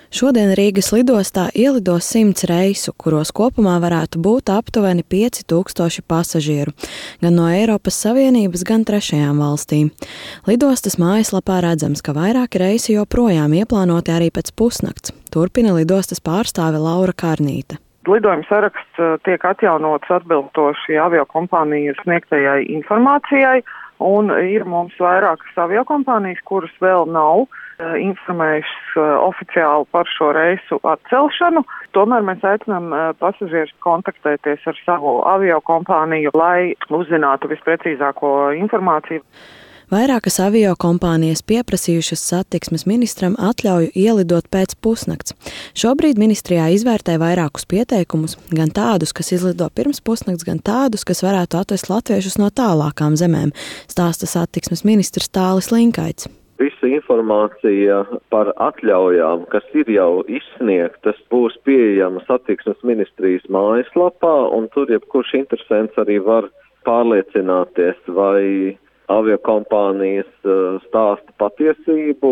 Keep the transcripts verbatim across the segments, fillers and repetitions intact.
Šodien Rīgas lidostā ielidos simts reisu, kuros kopumā varētu būt aptuveni pieci tūkstoši pasažieru, gan no Eiropas Savienības, gan trešajām valstīm. Lidostas mājaslapā redzams, ka vairāki reisi joprojām ieplānoti arī pēc pusnakts. Turpina lidostas pārstāve Laura Karnīte. Lidojuma saraksts tiek atjaunots atbilstoši aviokompānijas sniegtajai informācijai, un ir mums vairākas aviokompānijas, kuras vēl nav informējušas oficiāli par šo reisu atcelšanu. Tomēr mēs aicinām pasažierus kontaktēties ar savu aviokompāniju, lai uzzinātu visprecīzāko informāciju. Vairākas aviokompānijas pieprasījušas satiksmes ministram atļauju ielidot pēc pusnakts. Šobrīd ministrijā izvērtē vairākus pieteikumus, gan tādus, kas izlido pirms pusnakts, gan tādus, kas varētu atvest latviešus no tālākām zemēm, stāsta satiksmes ministrs Tālis Linkaits. Visa informācija par atļaujām, kas ir jau izsniegtas, būs pieejama satiksmes ministrijas mājaslapā, un tur jebkurš interesents arī var pārliecināties, vai aviokompānijas stāsta patiesību,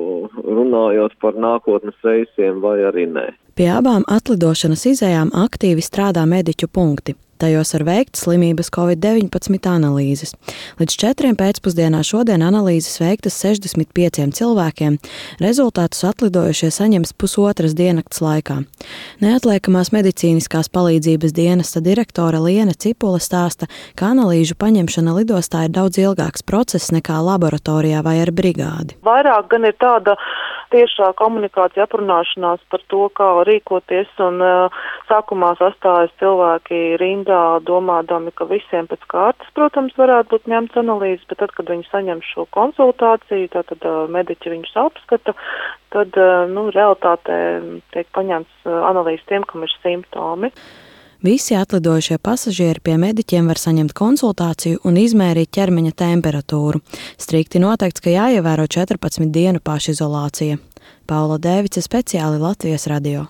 runājot par nākotnes reisiem, vai arī nē. Pie abām atlidošanas izējām aktīvi strādā mediķu punkti. Tajos var veikt slimības covid deviņpadsmit analīzes. Līdz četriem pēcpusdienā šodien analīzes veiktas sešdesmit pieciem cilvēkiem. Rezultātus atlidojušie saņems pusotras diennakts laikā. Neatliekamās medicīniskās palīdzības dienesta direktore Liene Cipule stāsta, ka analīžu paņemšana lidostā ir daudz ilgāks process nekā laboratorijā vai ar brigādi. Vairāk gan ir tāda tiešā komunikācija, aprunāšanās par to, kā rīkoties, un uh, sākumā sastājas cilvēki rindā, domādami, ka visiem pēc kārtas, protams, varētu būt ņemts analīzes, bet tad, kad viņi saņem šo konsultāciju, tad uh, mediķi viņus apskata, tad, uh, nu, realitātē tiek paņemts uh, analīzes tiem, kam ir simptomi. Visi atlidojušie pasažieri pie mediķiem var saņemt konsultāciju un izmērīt ķermeņa temperatūru. Strikti noteikts, ka jāievēro četrpadsmit dienu pašizolācija. Paula Dēvice, speciāli Latvijas radio.